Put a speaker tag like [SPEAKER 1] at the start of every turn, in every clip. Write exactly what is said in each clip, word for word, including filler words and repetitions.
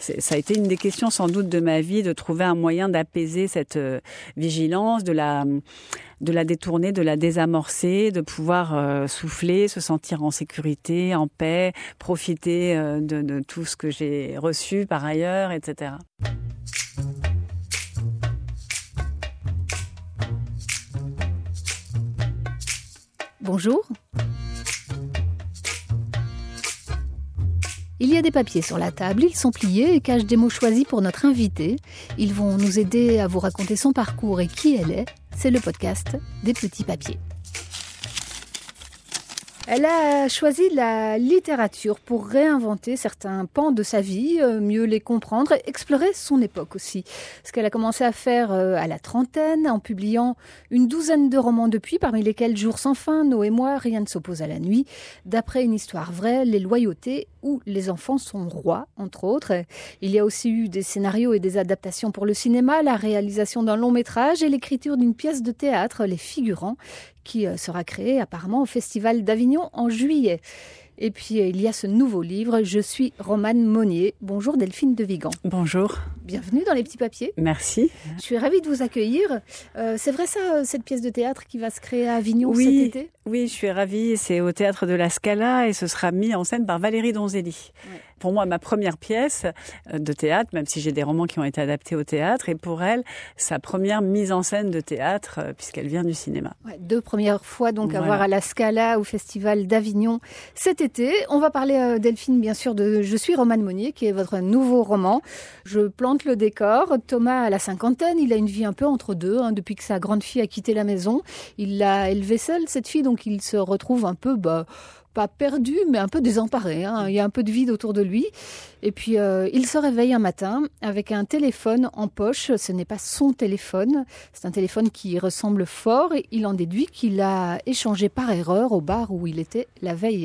[SPEAKER 1] c'est, ça a été une des questions sans doute de ma vie, de trouver un moyen d'apaiser cette euh, vigilance, de la, de la détourner, de la désamorcer, de pouvoir euh, souffler, se sentir en sécurité, en paix, profiter euh, de, de tout ce que j'ai reçu par ailleurs, et cetera.
[SPEAKER 2] Bonjour. Il y a des papiers sur la table, ils sont pliés et cachent des mots choisis pour notre invitée. Ils vont nous aider à vous raconter son parcours et qui elle est. C'est le podcast des petits papiers. Elle a choisi la littérature pour réinventer certains pans de sa vie, mieux les comprendre et explorer son époque aussi. Ce qu'elle a commencé à faire à la trentaine, en publiant une douzaine de romans depuis, parmi lesquels Jours sans fin, Nos et moi, Rien ne s'oppose à la nuit, d'après une histoire vraie, Les loyautés ou Les enfants sont rois, entre autres. Il y a aussi eu des scénarios et des adaptations pour le cinéma, la réalisation d'un long métrage et l'écriture d'une pièce de théâtre, Les Figurants, qui sera créée apparemment au Festival d'Avignon en juillet. Et puis, il y a ce nouveau livre, Je suis Romane Monnier. Bonjour Delphine de Vigan.
[SPEAKER 1] Bonjour.
[SPEAKER 2] Bienvenue dans Les Petits Papiers.
[SPEAKER 1] Merci.
[SPEAKER 2] Je suis ravie de vous accueillir. Euh, c'est vrai ça, cette pièce de théâtre qui va se créer à Avignon
[SPEAKER 1] oui,
[SPEAKER 2] cet été ?
[SPEAKER 1] Oui, je suis ravie. C'est au Théâtre de la Scala et ce sera mis en scène par Valérie Donzelli. Ouais. Pour moi, ma première pièce de théâtre, même si j'ai des romans qui ont été adaptés au théâtre, et pour elle, sa première mise en scène de théâtre, puisqu'elle vient du cinéma.
[SPEAKER 2] Ouais, deux premières fois donc
[SPEAKER 1] voilà.
[SPEAKER 2] à voir à la Scala au Festival d'Avignon cet été. On va parler, euh, Delphine, bien sûr, de Je suis Romane Monnier, qui est votre nouveau roman. Je plante le décor. Thomas a la cinquantaine, il a une vie un peu entre deux, hein, depuis que sa grande fille a quitté la maison. Il l'a élevée seule, cette fille, donc il se retrouve un peu... Bah, pas perdu, mais un peu désemparé. Hein. Il y a un peu de vide autour de lui. Et puis, euh, il se réveille un matin avec un téléphone en poche. Ce n'est pas son téléphone. C'est un téléphone qui ressemble fort. Et il en déduit qu'il a échangé par erreur au bar où il était la veille.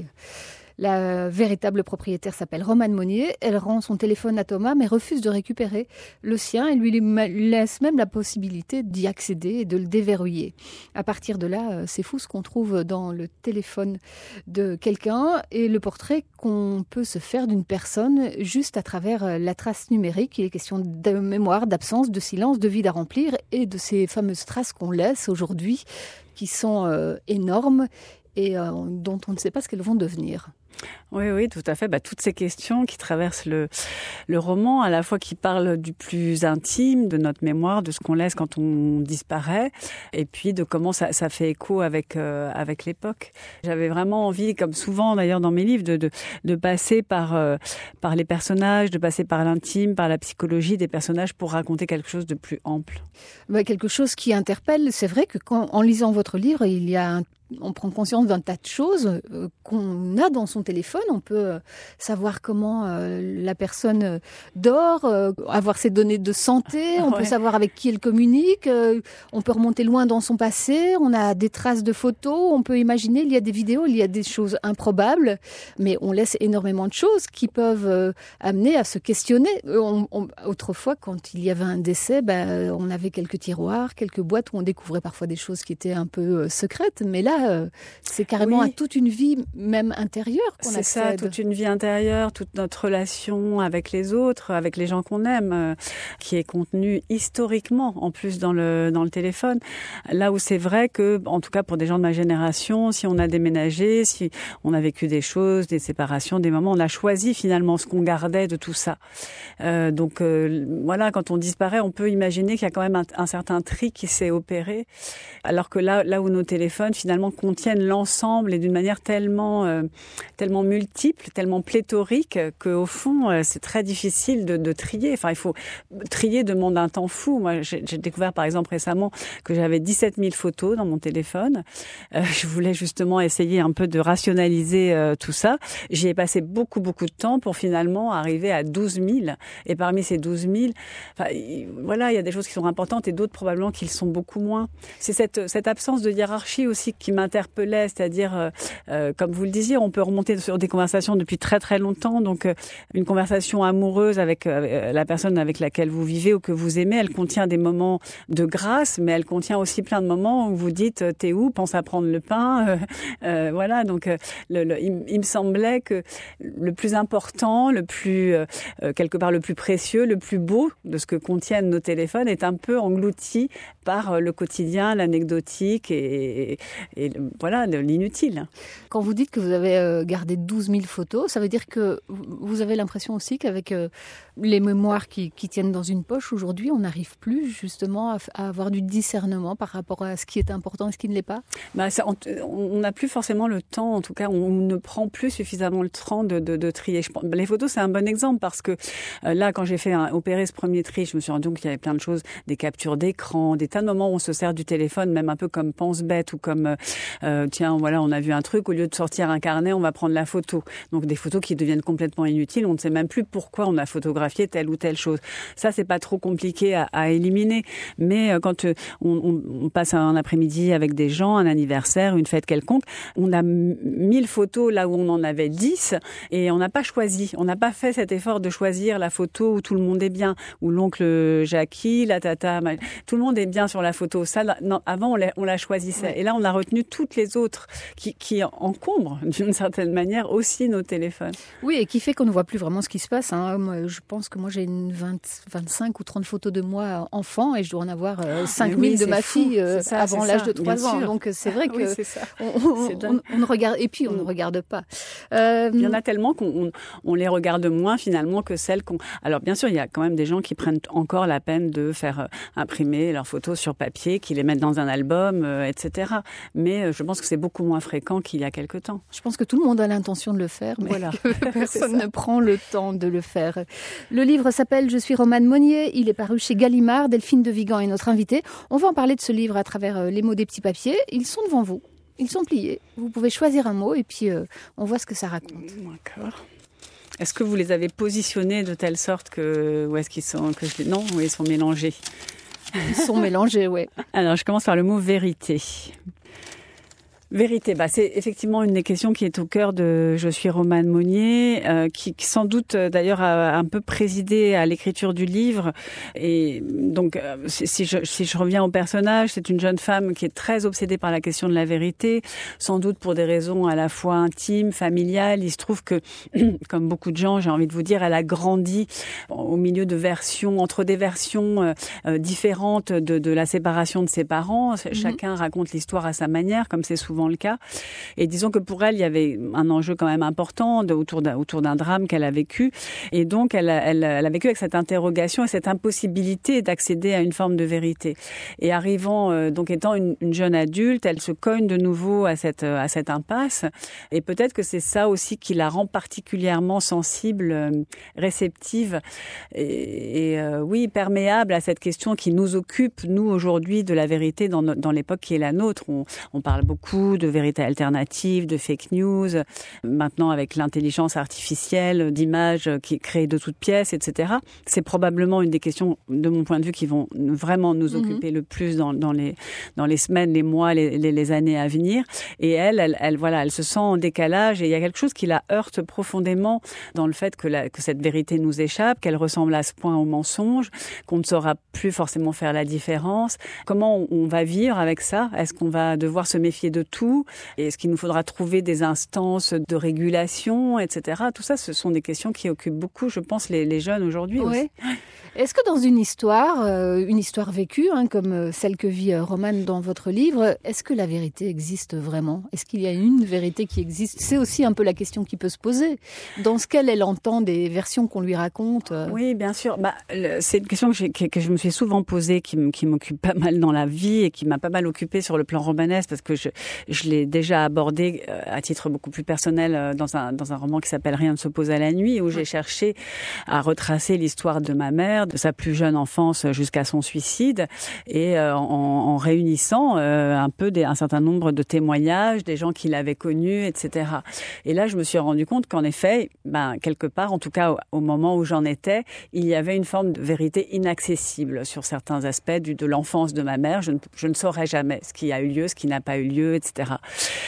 [SPEAKER 2] La véritable propriétaire s'appelle Romane Monnier. Elle rend son téléphone à Thomas, mais refuse de récupérer le sien et lui laisse même la possibilité d'y accéder et de le déverrouiller. À partir de là, c'est fou ce qu'on trouve dans le téléphone de quelqu'un et le portrait qu'on peut se faire d'une personne juste à travers la trace numérique. Il est question de mémoire, d'absence, de silence, de vide à remplir et de ces fameuses traces qu'on laisse aujourd'hui qui sont euh, énormes et euh, dont on ne sait pas ce qu'elles vont devenir.
[SPEAKER 1] Oui, oui, tout à fait. Bah, toutes ces questions qui traversent le, le roman, à la fois qui parlent du plus intime, de notre mémoire, de ce qu'on laisse quand on disparaît, et puis de comment ça, ça fait écho avec, euh, avec l'époque. J'avais vraiment envie, comme souvent d'ailleurs dans mes livres, de, de, de passer par, euh, par les personnages, de passer par l'intime, par la psychologie des personnages pour raconter quelque chose de plus ample.
[SPEAKER 2] Bah, quelque chose qui interpelle. C'est vrai que quand, en lisant votre livre, il y a un on prend conscience d'un tas de choses euh, qu'on a dans son téléphone. On peut euh, savoir comment euh, la personne euh, dort, euh, avoir ses données de santé, on ouais. peut savoir avec qui elle communique, euh, on peut remonter loin dans son passé, on a des traces de photos, on peut imaginer, il y a des vidéos, il y a des choses improbables, mais on laisse énormément de choses qui peuvent euh, amener à se questionner. On, on, autrefois, quand il y avait un décès, ben, on avait quelques tiroirs, quelques boîtes où on découvrait parfois des choses qui étaient un peu euh, secrètes, mais là, c'est carrément oui. à toute une vie, même intérieure, qu'on
[SPEAKER 1] c'est
[SPEAKER 2] accède.
[SPEAKER 1] C'est ça, toute une vie intérieure, toute notre relation avec les autres, avec les gens qu'on aime, euh, qui est contenue historiquement, en plus dans le dans le téléphone. Là où c'est vrai que, en tout cas pour des gens de ma génération, si on a déménagé, si on a vécu des choses, des séparations, des moments, on a choisi finalement ce qu'on gardait de tout ça. Euh, donc euh, voilà, quand on disparaît, on peut imaginer qu'il y a quand même un, un certain tri qui s'est opéré, alors que là, là où nos téléphones finalement contiennent l'ensemble et d'une manière tellement, euh, tellement multiple, tellement pléthorique qu'au fond, euh, c'est très difficile de, de trier. Enfin, il faut trier demande un temps fou. Moi, j'ai, j'ai découvert par exemple récemment que j'avais dix-sept mille photos dans mon téléphone. Euh, je voulais justement essayer un peu de rationaliser euh, tout ça. J'y ai passé beaucoup, beaucoup de temps pour finalement arriver à douze mille. Et parmi ces douze mille, enfin, voilà, il y a des choses qui sont importantes et d'autres probablement qui le sont beaucoup moins. C'est cette, cette absence de hiérarchie aussi qui m'interpellait, c'est-à-dire, euh, euh, comme vous le disiez, on peut remonter raconter sur des conversations depuis très très longtemps. Donc euh, une conversation amoureuse avec euh, la personne avec laquelle vous vivez ou que vous aimez, elle contient des moments de grâce, mais elle contient aussi plein de moments où vous dites « t'es où ? Pense à prendre le pain. Euh, » euh, Voilà, donc euh, le, le, il, il me semblait que le plus important, le plus euh, quelque part le plus précieux, le plus beau de ce que contiennent nos téléphones est un peu englouti par le quotidien, l'anecdotique et, et, et voilà, de l'inutile.
[SPEAKER 2] Quand vous dites que vous avez gardé douze mille photos, ça veut dire que vous avez l'impression aussi qu'avec les mémoires qui, qui tiennent dans une poche, aujourd'hui, on n'arrive plus justement à, à avoir du discernement par rapport à ce qui est important et ce qui ne l'est pas?
[SPEAKER 1] Bah, ça, on n'a plus forcément le temps, en tout cas, on ne prend plus suffisamment le temps de, de, de trier. Je, les photos, c'est un bon exemple parce que euh, là, quand j'ai fait un, opérer ce premier tri, je me suis rendu compte qu'il y avait plein de choses, des captures d'écran, des tas de moments où on se sert du téléphone, même un peu comme pense-bête ou comme, euh, tiens, voilà, on a vu un truc, au lieu de sortir un carnet, on va prendre la photo. Donc des photos qui deviennent complètement inutiles, on ne sait même plus pourquoi on a photographié telle ou telle chose. Ça, c'est pas trop compliqué à, à éliminer. Mais euh, quand euh, on, on passe un après-midi avec des gens, un anniversaire, une fête quelconque, on a mille photos là où on en avait dix et on n'a pas choisi. On n'a pas fait cet effort de choisir la photo où tout le monde est bien, où l'oncle Jackie, la tata, tout le monde est bien sur la photo. Ça, là, non, avant, on la, on la choisissait. Ouais. Et là, on a retenu toutes les autres qui, qui encombrent d'une certaine manière aussi nos téléphones.
[SPEAKER 2] Oui, et qui fait qu'on ne voit plus vraiment ce qui se passe. Hein. Moi, je pense que moi, j'ai une vingt, vingt-cinq ou trente photos de moi enfant et je dois en avoir euh, cinq mille oui, de ma fou. fille euh, ça, avant l'âge ça, de trois ans. Sûr. Donc, c'est vrai que oui, c'est on, on, on, on ne regarde, et puis on ne regarde pas.
[SPEAKER 1] Euh... Il y en a tellement qu'on on, on les regarde moins finalement que celles qu'on... Alors, bien sûr, il y a quand même des gens qui prennent encore la peine de faire euh, imprimer leurs photos sur papier, qui les mettent dans un album, euh, et cetera. Mais euh, je pense que c'est beaucoup moins fréquent qu'il y a quelque temps.
[SPEAKER 2] Je pense que tout le monde a l'intention de le faire, mais voilà. Personne ne prend le temps de le faire. Le livre s'appelle « Je suis Romane Monnier ». Il est paru chez Gallimard. Delphine de Vigan est notre invitée. On va en parler de ce livre à travers les mots des petits papiers. Ils sont devant vous. Ils sont pliés. Vous pouvez choisir un mot et puis euh, on voit ce que ça raconte.
[SPEAKER 1] D'accord. Est-ce que vous les avez positionnés de telle sorte que... Ou est-ce qu'ils sont... Que je... Non, ou ils sont mélangés?
[SPEAKER 2] Ils sont mélangés, oui.
[SPEAKER 1] Alors, je commence par le mot « vérité ». Vérité, bah c'est effectivement une des questions qui est au cœur de Je suis Romane Monnier, euh, qui, qui sans doute d'ailleurs a un peu présidé à l'écriture du livre. Et donc, euh, si, je, si je reviens au personnage, c'est une jeune femme qui est très obsédée par la question de la vérité, sans doute pour des raisons à la fois intimes, familiales. Il se trouve que, comme beaucoup de gens, j'ai envie de vous dire, elle a grandi au milieu de versions, entre des versions euh, différentes de, de la séparation de ses parents. Mm-hmm. Chacun raconte l'histoire à sa manière, comme c'est souvent le cas. Et disons que pour elle, il y avait un enjeu quand même important de, autour, d'un, autour d'un drame qu'elle a vécu. Et donc, elle, elle, elle a vécu avec cette interrogation et cette impossibilité d'accéder à une forme de vérité. Et arrivant, euh, donc étant une, une jeune adulte, elle se cogne de nouveau à cette, à cette impasse. Et peut-être que c'est ça aussi qui la rend particulièrement sensible, euh, réceptive et, et euh, oui, perméable à cette question qui nous occupe, nous, aujourd'hui, de la vérité dans, no, dans l'époque qui est la nôtre. On, on parle beaucoup de vérité alternative, de fake news, maintenant avec l'intelligence artificielle, d'images qui créent de toutes pièces, et cetera. C'est probablement une des questions, de mon point de vue, qui vont vraiment nous occuper mm-hmm. le plus dans, dans, les, dans les semaines, les mois, les, les, les années à venir. Et elle, elle, elle, voilà, elle se sent en décalage et il y a quelque chose qui la heurte profondément dans le fait que, la, que cette vérité nous échappe, qu'elle ressemble à ce point au mensonge, qu'on ne saura plus forcément faire la différence. Comment on, on va vivre avec ça? Est-ce qu'on va devoir se méfier de tout? Est-ce qu'il nous faudra trouver des instances de régulation, et cetera. Tout ça, ce sont des questions qui occupent beaucoup, je pense, les, les jeunes aujourd'hui
[SPEAKER 2] oui.
[SPEAKER 1] aussi.
[SPEAKER 2] Est-ce que dans une histoire, euh, une histoire vécue, hein, comme celle que vit euh, Romane dans votre livre, est-ce que la vérité existe vraiment? Est-ce qu'il y a une vérité qui existe? C'est aussi un peu la question qui peut se poser. Dans ce qu'elle, elle entend des versions qu'on lui raconte. Euh...
[SPEAKER 1] Oui, bien sûr. Bah, le, c'est une question que, j'ai, que, que je me suis souvent posée, qui, qui m'occupe pas mal dans la vie et qui m'a pas mal occupée sur le plan romanesque, parce que je, je l'ai déjà abordée euh, à titre beaucoup plus personnel euh, dans un, dans un roman qui s'appelle Rien ne se pose à la nuit, où j'ai cherché à retracer l'histoire de ma mère, de sa plus jeune enfance jusqu'à son suicide, et euh, en, en réunissant euh, un peu des, un certain nombre de témoignages des gens qui l'avaient connue, et cetera. Et là, je me suis rendu compte qu'en effet, ben quelque part, en tout cas au, au moment où j'en étais, il y avait une forme de vérité inaccessible sur certains aspects du, de l'enfance de ma mère. Je ne, je ne saurais jamais ce qui a eu lieu, ce qui n'a pas eu lieu, et cetera. cetera.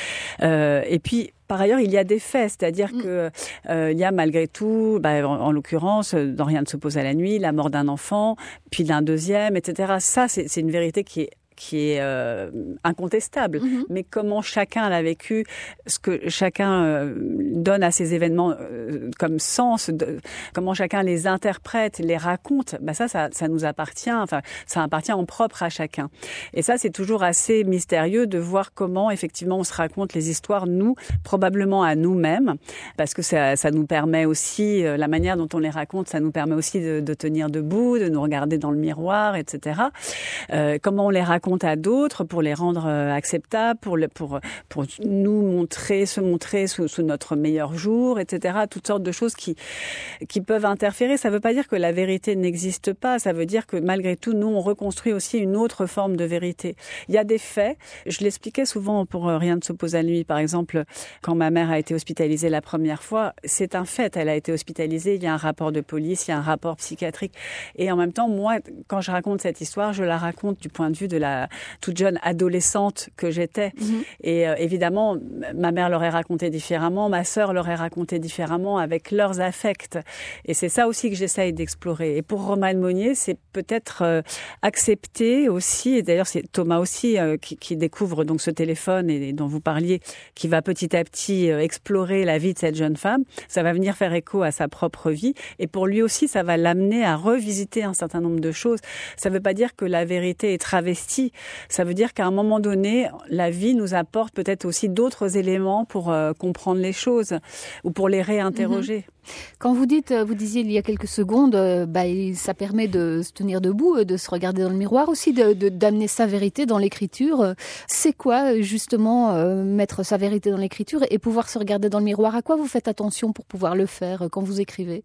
[SPEAKER 1] Euh, et puis, par ailleurs, il y a des faits, c'est-à-dire mmh. que euh, il y a malgré tout, bah, en, en l'occurrence, dans Rien ne se pose à la nuit, la mort d'un enfant, puis d'un deuxième, et cetera. Ça, c'est, c'est une vérité qui est qui est euh, incontestable. Mmh. Mais comment chacun l'a vécu, ce que chacun euh, donne à ces événements euh, comme sens, de, comment chacun les interprète, les raconte, bah ça, ça, ça nous appartient. Enfin, ça appartient en propre à chacun. Et ça, c'est toujours assez mystérieux de voir comment, effectivement, on se raconte les histoires, nous, probablement à nous-mêmes, parce que ça, ça nous permet aussi, euh, la manière dont on les raconte, ça nous permet aussi de, de tenir debout, de nous regarder dans le miroir, et cetera. Euh, comment on les raconte à d'autres pour les rendre acceptables, pour le, pour pour nous montrer, se montrer sous, sous notre meilleur jour, et cetera. Toutes sortes de choses qui qui peuvent interférer. Ça ne veut pas dire que la vérité n'existe pas. Ça veut dire que malgré tout, nous on reconstruit aussi une autre forme de vérité. Il y a des faits. Je l'expliquais souvent pour Rien ne se pose à la nuit. Par exemple, quand ma mère a été hospitalisée la première fois, c'est un fait. Elle a été hospitalisée. Il y a un rapport de police, il y a un rapport psychiatrique. Et en même temps, moi, quand je raconte cette histoire, je la raconte du point de vue de la toute jeune adolescente que j'étais. Mmh. Et euh, évidemment, ma mère l'aurait raconté différemment, ma sœur l'aurait raconté différemment avec leurs affects. Et c'est ça aussi que j'essaye d'explorer. Et pour Romane Monnier, c'est peut-être euh, accepter aussi, et d'ailleurs c'est Thomas aussi euh, qui, qui découvre donc ce téléphone et, et dont vous parliez, qui va petit à petit euh, explorer la vie de cette jeune femme. Ça va venir faire écho à sa propre vie. Et pour lui aussi, ça va l'amener à revisiter un certain nombre de choses. Ça ne veut pas dire que la vérité est travestie. Ça veut dire qu'à un moment donné, la vie nous apporte peut-être aussi d'autres éléments pour euh, comprendre les choses ou pour les réinterroger.
[SPEAKER 2] Mmh. Quand vous dites, vous disiez il y a quelques secondes, euh, bah, ça permet de se tenir debout, de se regarder dans le miroir aussi, de, de, d'amener sa vérité dans l'écriture. C'est quoi justement euh, mettre sa vérité dans l'écriture et pouvoir se regarder dans le miroir? À quoi vous faites attention pour pouvoir le faire quand vous écrivez?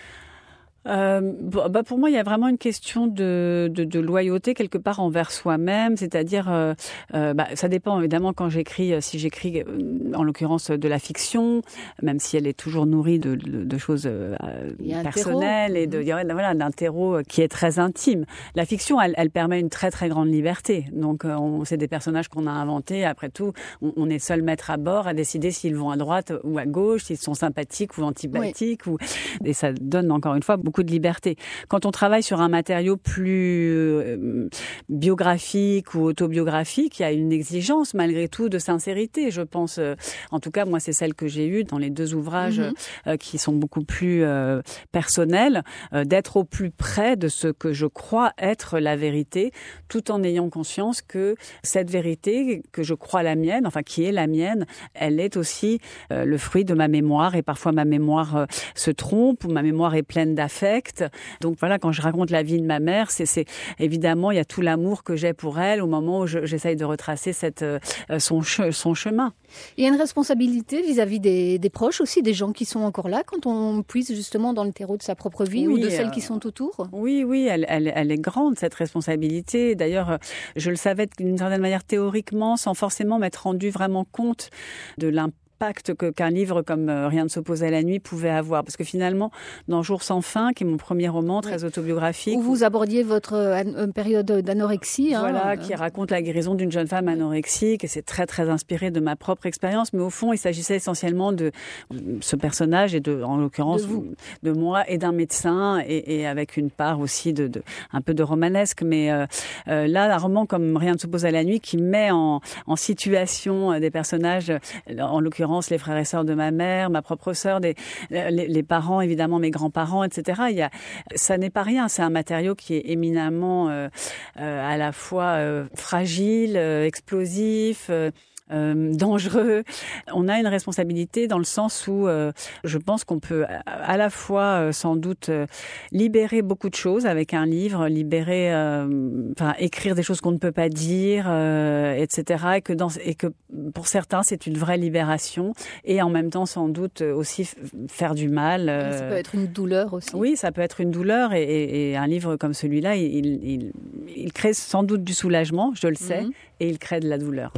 [SPEAKER 1] Euh, bah pour moi, il y a vraiment une question de, de, de loyauté quelque part envers soi-même, c'est-à-dire, euh, euh, bah, ça dépend évidemment quand j'écris, si j'écris euh, en l'occurrence de la fiction, même si elle est toujours nourrie de, de, de choses euh, personnelles et de mmh. voilà d'un terreau qui est très intime. La fiction, elle, elle permet une très très grande liberté. Donc, on, c'est des personnages qu'on a inventés. Après tout, on, on est seul maître à bord à décider s'ils vont à droite ou à gauche, s'ils sont sympathiques ou antipathiques, oui. ou et ça donne encore une fois beaucoup de liberté. Quand on travaille sur un matériau plus euh, biographique ou autobiographique, il y a une exigence malgré tout de sincérité. Je pense, euh, en tout cas, moi, c'est celle que j'ai eue dans les deux ouvrages mmh. euh, qui sont beaucoup plus euh, personnels, euh, d'être au plus près de ce que je crois être la vérité, tout en ayant conscience que cette vérité, que je crois la mienne, enfin qui est la mienne, elle est aussi euh, le fruit de ma mémoire et parfois ma mémoire euh, se trompe ou ma mémoire est pleine d'affects. Donc voilà, quand je raconte la vie de ma mère, c'est, c'est évidemment il y a tout l'amour que j'ai pour elle au moment où je, j'essaye de retracer cette euh, son che, son chemin.
[SPEAKER 2] Il y a une responsabilité vis-à-vis des, des proches aussi, des gens qui sont encore là quand on puise justement dans le terreau de sa propre vie oui, ou de celles euh, qui sont autour.
[SPEAKER 1] Oui, oui, elle, elle, elle est grande cette responsabilité. D'ailleurs, je le savais d'une certaine manière théoriquement, sans forcément m'être rendu vraiment compte de l'impact Que, qu'un livre comme euh, Rien ne se pose à la nuit pouvait avoir. Parce que finalement, dans Jour sans fin, qui est mon premier roman très oui. autobiographique...
[SPEAKER 2] Où vous abordiez votre euh, période d'anorexie.
[SPEAKER 1] Voilà,
[SPEAKER 2] hein,
[SPEAKER 1] qui
[SPEAKER 2] euh...
[SPEAKER 1] raconte la guérison d'une jeune femme anorexique. Et c'est très, très inspiré de ma propre expérience. Mais au fond, il s'agissait essentiellement de ce personnage, et de, en l'occurrence, de, de moi et d'un médecin, et, et avec une part aussi de, de un peu de romanesque. Mais euh, euh, là, un roman comme Rien ne se pose à la nuit, qui met en, en situation des personnages, en l'occurrence, les frères et sœurs de ma mère, ma propre sœur, des, les, les parents, évidemment, mes grands-parents, et cetera. Il y a, ça n'est pas rien. C'est un matériau qui est éminemment euh, euh, à la fois euh, fragile, euh, explosif, euh, Euh, dangereux. On a une responsabilité dans le sens où euh, je pense qu'on peut à la fois euh, sans doute euh, libérer beaucoup de choses avec un livre, libérer, euh, enfin écrire des choses qu'on ne peut pas dire, euh, et cetera. Et que dans et que pour certains c'est une vraie libération et en même temps sans doute aussi f- faire du mal.
[SPEAKER 2] Euh... Ça peut être une douleur aussi.
[SPEAKER 1] Oui, ça peut être une douleur et, et, et un livre comme celui-là, il, il, il crée sans doute du soulagement, je le sais, mm-hmm. et il crée de la douleur.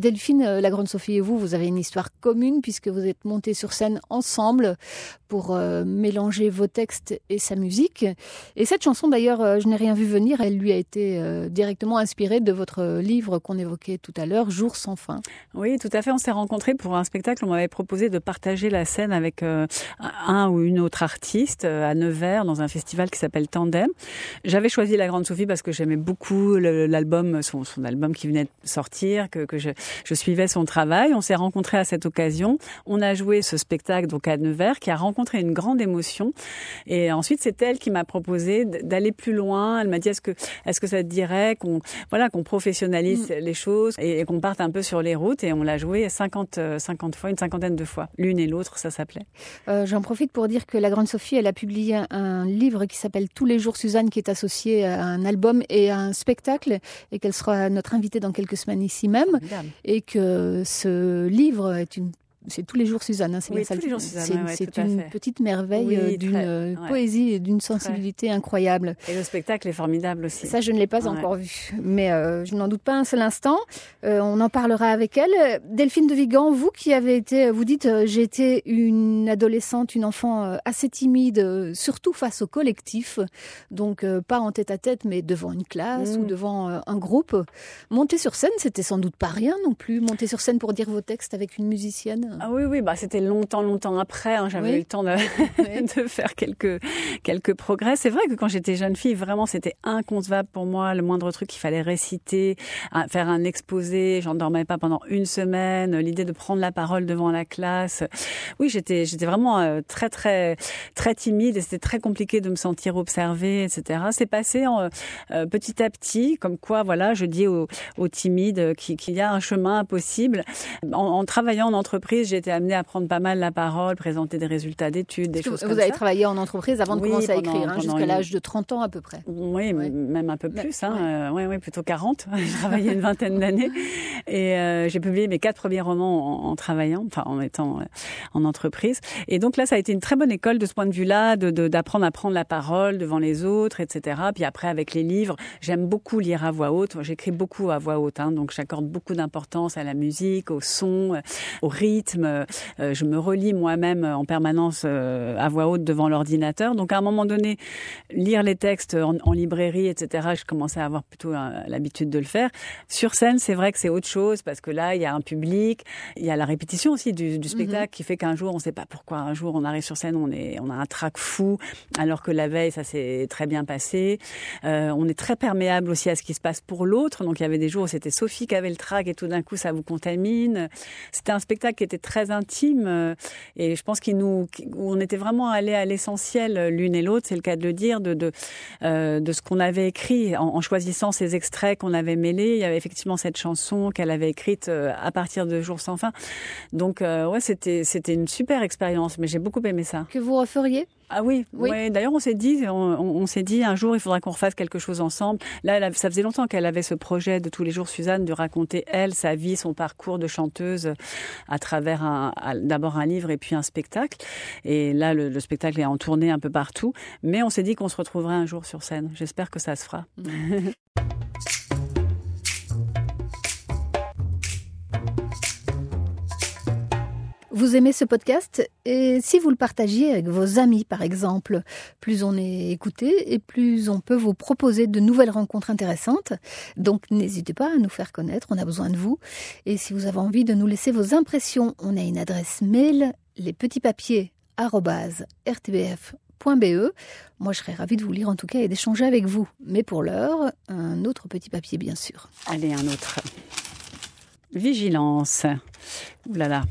[SPEAKER 2] Delphine, la Grande Sophie et vous, vous avez une histoire commune puisque vous êtes montés sur scène ensemble pour euh, mélanger vos textes et sa musique. Et cette chanson, d'ailleurs, euh, Je n'ai rien vu venir, elle lui a été euh, directement inspirée de votre livre qu'on évoquait tout à l'heure, Jour sans fin.
[SPEAKER 1] Oui, tout à fait. On s'est rencontrés pour un spectacle. On m'avait proposé de partager la scène avec euh, un ou une autre artiste euh, à Nevers dans un festival qui s'appelle Tandem. J'avais choisi La Grande Sophie parce que j'aimais beaucoup le, l'album, son, son album qui venait de sortir, que, que je, je suivais son travail. On s'est rencontrés à cette occasion. On a joué ce spectacle donc à Nevers qui a rencontré une grande émotion. Et ensuite, c'est elle qui m'a proposé d'aller plus loin. Elle m'a dit, est-ce que, est-ce que ça te dirait qu'on, voilà, qu'on professionnalise mmh. les choses et, et qu'on parte un peu sur les routes. Et on l'a joué cinquante, cinquante fois, une cinquantaine de fois. L'une et l'autre, ça s'appelait.
[SPEAKER 2] Euh, j'en profite pour dire que la Grande Sophie, elle a publié un, un livre qui s'appelle Tous les jours Suzanne, qui est associé à un album et à un spectacle, et qu'elle sera notre invitée dans quelques semaines ici même. Formidable. Et que ce livre est une C'est tous les jours Suzanne, hein, c'est
[SPEAKER 1] oui,
[SPEAKER 2] bien ça.
[SPEAKER 1] Tous les jours Suzanne,
[SPEAKER 2] c'est,
[SPEAKER 1] ouais,
[SPEAKER 2] c'est
[SPEAKER 1] tout
[SPEAKER 2] une
[SPEAKER 1] à fait.
[SPEAKER 2] petite merveille
[SPEAKER 1] oui,
[SPEAKER 2] euh, d'une
[SPEAKER 1] très,
[SPEAKER 2] euh,
[SPEAKER 1] ouais.
[SPEAKER 2] poésie et d'une sensibilité très. incroyable.
[SPEAKER 1] Et le spectacle est formidable aussi.
[SPEAKER 2] Ça, je ne l'ai pas ouais. encore vu, mais euh, je n'en doute pas un seul instant. Euh, on en parlera avec elle. Delphine de Vigan, vous qui avez été, vous dites, euh, j'ai été une adolescente, une enfant euh, assez timide, euh, surtout face au collectif, donc euh, pas en tête-à-tête, mais devant une classe mmh. ou devant euh, un groupe. Monter sur scène, c'était sans doute pas rien non plus. Monter sur scène pour dire vos textes avec une musicienne.
[SPEAKER 1] Ah oui, oui, bah c'était longtemps, longtemps après. Hein, j'avais oui. eu le temps de, oui. de faire quelques quelques progrès. C'est vrai que quand j'étais jeune fille, vraiment, c'était inconcevable pour moi. Le moindre truc qu'il fallait réciter, faire un exposé. J'en dormais pas pendant une semaine. L'idée de prendre la parole devant la classe. Oui, j'étais j'étais vraiment très très très timide et c'était très compliqué de me sentir observée, et cetera. C'est passé en, euh, petit à petit, comme quoi, voilà, je dis aux, aux timides qu'il, qu'il y a un chemin possible. En, en travaillant en entreprise, j'ai été amenée à prendre pas mal la parole, présenter des résultats d'études, des choses comme ça.
[SPEAKER 2] Vous avez travaillé en entreprise avant de
[SPEAKER 1] oui,
[SPEAKER 2] commencer à
[SPEAKER 1] pendant,
[SPEAKER 2] écrire, hein, jusqu'à une... l'âge de trente ans à peu près.
[SPEAKER 1] Oui, oui. même un peu plus, hein.
[SPEAKER 2] Ouais.
[SPEAKER 1] Euh, ouais, ouais, plutôt quarante. J'ai travaillé une vingtaine d'années et euh, j'ai publié mes quatre premiers romans en, en travaillant, enfin en étant euh, en entreprise. Et donc là, ça a été une très bonne école de ce point de vue-là, de, de, d'apprendre à prendre la parole devant les autres, et cetera. Puis après, avec les livres, j'aime beaucoup lire à voix haute. J'écris beaucoup à voix haute, hein, donc j'accorde beaucoup d'importance à la musique, au son, au rythme. Euh, je me relis moi-même en permanence euh, à voix haute devant l'ordinateur. Donc à un moment donné, lire les textes en, en librairie, et cetera, je commençais à avoir plutôt euh, l'habitude de le faire. Sur scène, c'est vrai que c'est autre chose parce que là, il y a un public, il y a la répétition aussi du, du spectacle mm-hmm. qui fait qu'un jour, on ne sait pas pourquoi. Un jour, on arrive sur scène, on, est, on a un trac fou, alors que la veille, ça s'est très bien passé. Euh, on est très perméable aussi à ce qui se passe pour l'autre. Donc il y avait des jours où c'était Sophie qui avait le trac et tout d'un coup, ça vous contamine. C'était un spectacle qui était très intime et je pense qu'il nous, on était vraiment allés à l'essentiel l'une et l'autre, c'est le cas de le dire, de, de, euh, de ce qu'on avait écrit en, en choisissant ces extraits qu'on avait mêlés. Il y avait effectivement cette chanson qu'elle avait écrite à partir de Jour sans fin. Donc euh, ouais, c'était, c'était une super expérience, mais j'ai beaucoup aimé ça.
[SPEAKER 2] Que vous referiez ?
[SPEAKER 1] Ah oui, oui. Ouais, d'ailleurs on s'est dit, on, on s'est dit un jour il faudra qu'on refasse quelque chose ensemble. Là, elle, ça faisait longtemps qu'elle avait ce projet de Tous les jours Suzanne, de raconter elle, sa vie, son parcours de chanteuse à travers un, d'abord un livre et puis un spectacle. Et là, le, le spectacle est en tournée un peu partout. Mais on s'est dit qu'on se retrouverait un jour sur scène. J'espère que ça se fera.
[SPEAKER 2] Vous aimez ce podcast et si vous le partagiez avec vos amis, par exemple, plus on est écouté et plus on peut vous proposer de nouvelles rencontres intéressantes. Donc n'hésitez pas à nous faire connaître, on a besoin de vous. Et si vous avez envie de nous laisser vos impressions, on a une adresse mail, lespetitspapiers arobase r t b f point b e. Moi, je serais ravie de vous lire en tout cas et d'échanger avec vous. Mais pour l'heure, un autre petit papier, bien sûr.
[SPEAKER 1] Allez, un autre. Vigilance. Ouh là là.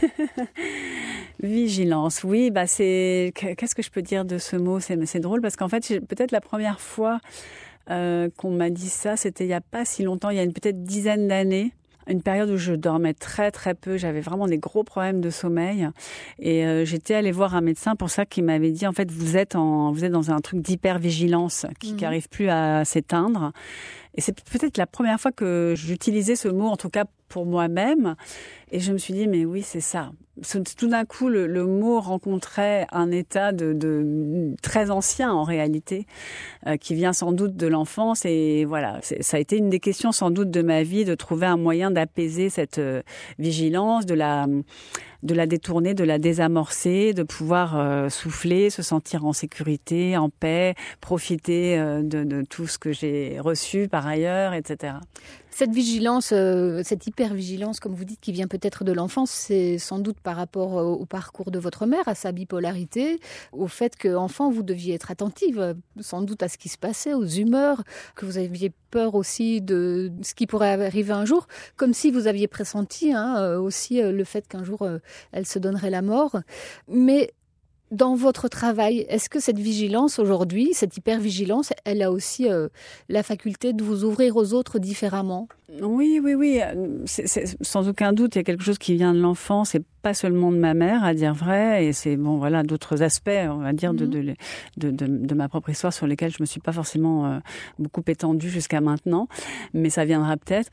[SPEAKER 1] Vigilance. Oui, bah c'est. Qu'est-ce que je peux dire de ce mot ? C'est, c'est drôle parce qu'en fait, peut-être la première fois euh, qu'on m'a dit ça, c'était il y a pas si longtemps, il y a une peut-être dizaine d'années. Une période où je dormais très très peu, j'avais vraiment des gros problèmes de sommeil et euh, j'étais allée voir un médecin pour ça qui m'avait dit en fait vous êtes en vous êtes dans un truc d'hypervigilance qui, mmh. qui arrive plus à s'éteindre Et c'est peut-être la première fois que j'utilisais ce mot, en tout cas pour moi-même. Et je me suis dit, mais oui, c'est ça. Tout d'un coup, le, le mot rencontrait un état de, de très ancien en réalité, euh, qui vient sans doute de l'enfance. Et voilà, ça a été une des questions sans doute de ma vie, de trouver un moyen d'apaiser cette euh, vigilance, de la, de la détourner, de la désamorcer, de pouvoir euh, souffler, se sentir en sécurité, en paix, profiter euh, de, de tout ce que j'ai reçu par ailleurs, et cetera.
[SPEAKER 2] Cette vigilance, euh, cette hypervigilance, comme vous dites, qui vient peut-être de l'enfance, c'est sans doute par rapport au parcours de votre mère, à sa bipolarité, au fait qu'enfant, vous deviez être attentive, sans doute à ce qui se passait, aux humeurs, que vous aviez peur aussi de ce qui pourrait arriver un jour, comme si vous aviez pressenti hein, aussi le fait qu'un jour, euh, elle se donnerait la mort. Mais dans votre travail, est-ce que cette vigilance aujourd'hui, cette hypervigilance, elle a aussi euh, la faculté de vous ouvrir aux autres différemment ?
[SPEAKER 1] Oui, oui, oui. C'est, c'est, sans aucun doute, il y a quelque chose qui vient de l'enfance et pas seulement de ma mère, à dire vrai. Et c'est bon, voilà, d'autres aspects, on va dire, mmh. de, de, de, de, de ma propre histoire sur lesquels je me suis pas forcément euh, beaucoup étendue jusqu'à maintenant, mais ça viendra peut-être.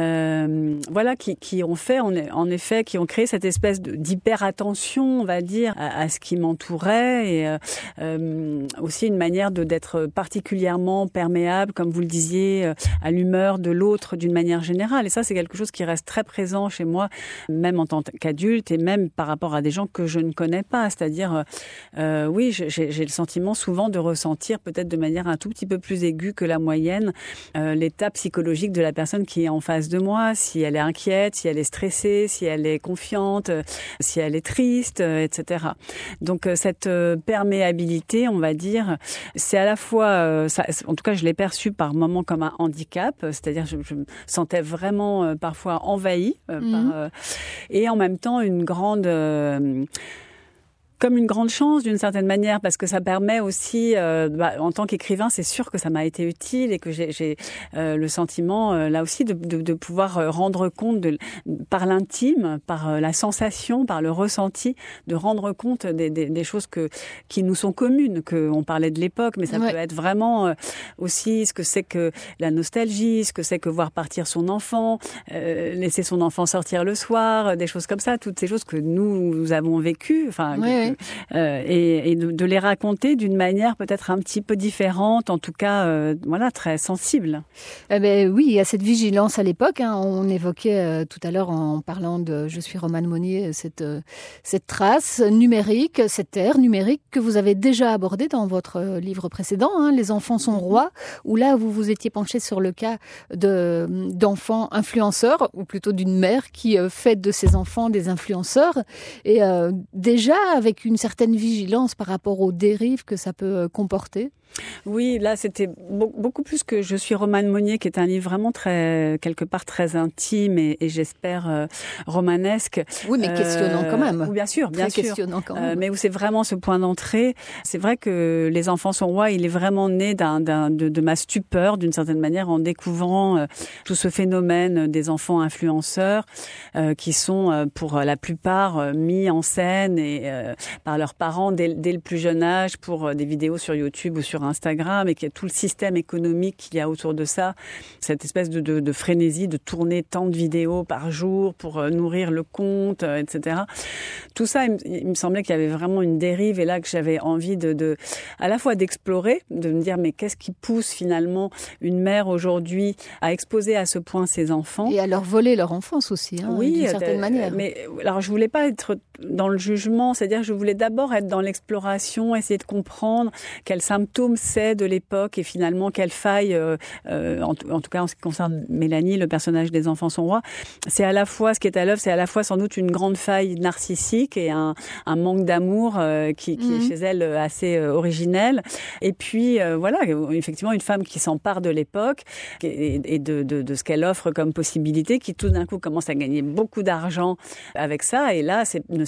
[SPEAKER 1] Euh, voilà, qui, qui ont fait, en, en effet, qui ont créé cette espèce de, d'hyper-attention, on va dire, à, à ce qui m'entourait et euh, aussi une manière de d'être particulièrement perméable, comme vous le disiez, à l'humeur de l'autre d'une manière manière générale. Et ça, c'est quelque chose qui reste très présent chez moi, même en tant qu'adulte et même par rapport à des gens que je ne connais pas. C'est-à-dire, euh, oui, j'ai, j'ai le sentiment souvent de ressentir peut-être de manière un tout petit peu plus aiguë que la moyenne euh, l'état psychologique de la personne qui est en face de moi, si elle est inquiète, si elle est stressée, si elle est confiante, si elle est triste, euh, et cetera. Donc, euh, cette euh, perméabilité, on va dire, c'est à la fois, euh, ça, en tout cas, je l'ai perçu par moments comme un handicap, c'est-à-dire je, je me sentais vraiment euh, parfois envahie euh, mmh. par, euh, et en même temps une grande euh, comme une grande chance d'une certaine manière, parce que ça permet aussi, euh, bah, en tant qu'écrivain, c'est sûr que ça m'a été utile et que j'ai, j'ai euh, le sentiment, euh, là aussi, de, de, de pouvoir rendre compte, de, par l'intime, par euh, la sensation, par le ressenti, de rendre compte des, des, des choses que, qui nous sont communes, qu'on parlait de l'époque, mais ça ouais. peut être vraiment euh, aussi ce que c'est que la nostalgie, ce que c'est que voir partir son enfant, euh, laisser son enfant sortir le soir, des choses comme ça, toutes ces choses que nous, nous avons vécues, enfin...
[SPEAKER 2] Ouais,
[SPEAKER 1] que, Euh, et, et de, de les raconter d'une manière peut-être un petit peu différente, en tout cas, euh, voilà, très sensible.
[SPEAKER 2] Eh ben oui, il y a cette vigilance à l'époque. Hein. On évoquait euh, tout à l'heure en parlant de Je suis Romane Monnier, cette euh, cette trace numérique, cette ère numérique que vous avez déjà abordée dans votre livre précédent, hein, Les enfants sont rois, où là vous vous étiez penché sur le cas de d'enfants influenceurs, ou plutôt d'une mère qui euh, fait de ses enfants des influenceurs, et euh, déjà avec une certaine vigilance par rapport aux dérives que ça peut comporter.
[SPEAKER 1] Oui, là, c'était beaucoup plus que Je suis Romane Monnier, qui est un livre vraiment très, quelque part très intime et, et j'espère euh, romanesque.
[SPEAKER 2] Oui, mais questionnant euh, quand même.
[SPEAKER 1] Oui, bien sûr, bien
[SPEAKER 2] très
[SPEAKER 1] sûr.
[SPEAKER 2] questionnant quand même.
[SPEAKER 1] Euh, mais où c'est vraiment ce point d'entrée. C'est vrai que Les enfants sont rois, il est vraiment né d'un, d'un, de, de ma stupeur, d'une certaine manière, en découvrant euh, tout ce phénomène des enfants influenceurs euh, qui sont, euh, pour la plupart, euh, mis en scène et euh, par leurs parents dès, dès le plus jeune âge pour euh, des vidéos sur YouTube ou sur Instagram, et qu'il y a tout le système économique qu'il y a autour de ça, cette espèce de, de, de frénésie de tourner tant de vidéos par jour pour euh, nourrir le compte, euh, et cetera. Tout ça, il, il me semblait qu'il y avait vraiment une dérive, et là que j'avais envie de, de, à la fois d'explorer, de me dire mais qu'est-ce qui pousse finalement une mère aujourd'hui à exposer à ce point ses enfants
[SPEAKER 2] et à leur voler leur enfance aussi, hein,
[SPEAKER 1] oui,
[SPEAKER 2] d'une certaine
[SPEAKER 1] euh,
[SPEAKER 2] manière.
[SPEAKER 1] Mais alors je voulais pas être dans le jugement, c'est-à-dire que je voulais d'abord être dans l'exploration, essayer de comprendre quels symptômes c'est de l'époque et finalement quelle faille, euh, euh, en, en tout cas en ce qui concerne Mélanie, le personnage des enfants sont rois, c'est à la fois, ce qui est à l'œuvre, c'est à la fois sans doute une grande faille narcissique et un, un manque d'amour euh, qui, qui mmh. est chez elle assez euh, originel. Et puis euh, voilà, effectivement une femme qui s'empare de l'époque et, et de, de, de ce qu'elle offre comme possibilité, qui tout d'un coup commence à gagner beaucoup d'argent avec ça, et là c'est, ne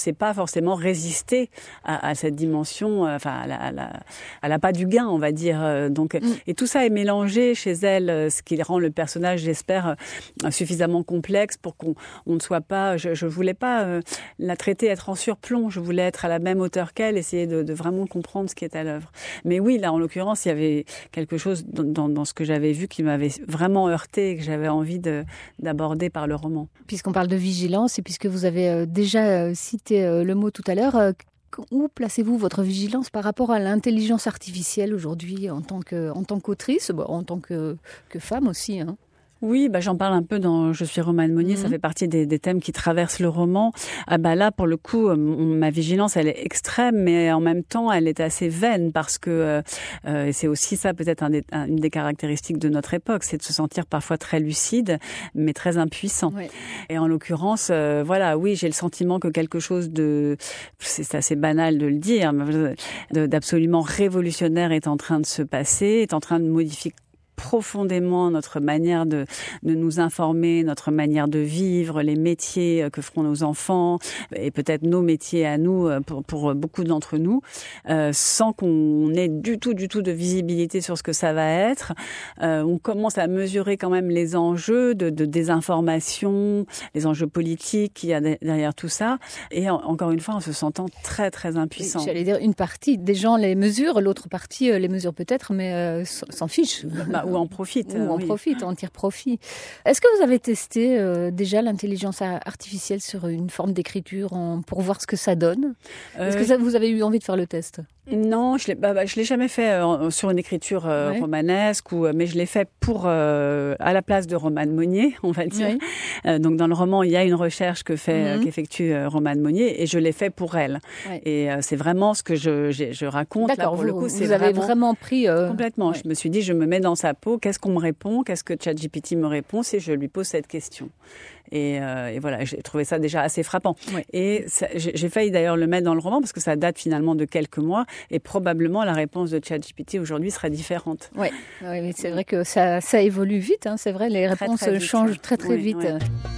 [SPEAKER 1] sait pas forcément résister à, à cette dimension, euh, enfin, à la, à la, à la pas du gain, on va dire. Donc, mm. et tout ça est mélangé chez elle, ce qui rend le personnage, j'espère, suffisamment complexe pour qu'on on ne soit pas. Je, je voulais pas euh, la traiter, être en surplomb. Je voulais être à la même hauteur qu'elle, essayer de, de vraiment comprendre ce qui est à l'œuvre. Mais oui, là, en l'occurrence, il y avait quelque chose dans, dans, dans ce que j'avais vu qui m'avait vraiment heurté et que j'avais envie de, d'aborder par le roman.
[SPEAKER 2] Puisqu'on parle de vigilance et puisque vous avez déjà cité le mot tout à l'heure, où placez-vous votre vigilance par rapport à l'intelligence artificielle aujourd'hui en tant que, en tant qu'autrice, bon, en tant que, que femme aussi, hein?
[SPEAKER 1] Oui, bah j'en parle un peu dans Je suis Romane Monnier, mmh. ça fait partie des, des thèmes qui traversent le roman. Ah bah là, pour le coup, ma vigilance, elle est extrême, mais en même temps, elle est assez vaine parce que euh, c'est aussi ça, peut-être un des, un, une des caractéristiques de notre époque, c'est de se sentir parfois très lucide, mais très impuissant. Oui. Et en l'occurrence, euh, voilà, oui, j'ai le sentiment que quelque chose de, c'est assez banal de le dire, mais d'absolument révolutionnaire est en train de se passer, est en train de modifier profondément notre manière de, de nous informer, notre manière de vivre, les métiers que feront nos enfants et peut-être nos métiers à nous pour, pour beaucoup d'entre nous, euh, sans qu'on ait du tout, du tout de visibilité sur ce que ça va être. Euh, on commence à mesurer quand même les enjeux de, de désinformation, les enjeux politiques qu'il y a derrière tout ça, et en, encore une fois en se sentant très, très impuissant.
[SPEAKER 2] Et j'allais dire, une partie des gens les mesurent, l'autre partie les mesure peut-être, mais euh, s'en fiche.
[SPEAKER 1] Bah, ou en profite.
[SPEAKER 2] Ou en
[SPEAKER 1] oui.
[SPEAKER 2] profite, en tire profit. Est-ce que vous avez testé euh, déjà l'intelligence artificielle sur une forme d'écriture en, pour voir ce que ça donne ? euh... Est-ce que ça, vous avez eu envie de faire le test ?
[SPEAKER 1] Non, je l'ai, bah, bah, je l'ai jamais fait euh, sur une écriture euh, ouais. romanesque, ou, mais je l'ai fait pour euh, à la place de Romane Monnier, on va dire. Oui. Euh, donc dans le roman, il y a une recherche que fait, mm-hmm. euh, qu'effectue euh, Romane Monnier, et je l'ai fait pour elle. Ouais. Et euh, c'est vraiment ce que je, je, je raconte.
[SPEAKER 2] D'accord,
[SPEAKER 1] là, pour
[SPEAKER 2] vous,
[SPEAKER 1] le coup, c'est
[SPEAKER 2] vous avez
[SPEAKER 1] vraiment,
[SPEAKER 2] vraiment pris euh...
[SPEAKER 1] complètement.
[SPEAKER 2] Ouais.
[SPEAKER 1] Je me suis dit, je me mets dans sa peau. Qu'est-ce qu'on me répond ? Qu'est-ce que ChatGPT me répond si je lui pose cette question ? Et, euh, et voilà, j'ai trouvé ça déjà assez frappant. Ouais. Et ça, j'ai, j'ai failli d'ailleurs le mettre dans le roman parce que ça date finalement de quelques mois, et probablement la réponse de ChatGPT aujourd'hui serait différente.
[SPEAKER 2] Oui, ouais, mais c'est vrai que ça, ça évolue vite. Hein, c'est vrai, les très, réponses très changent très très oui, vite. Ouais.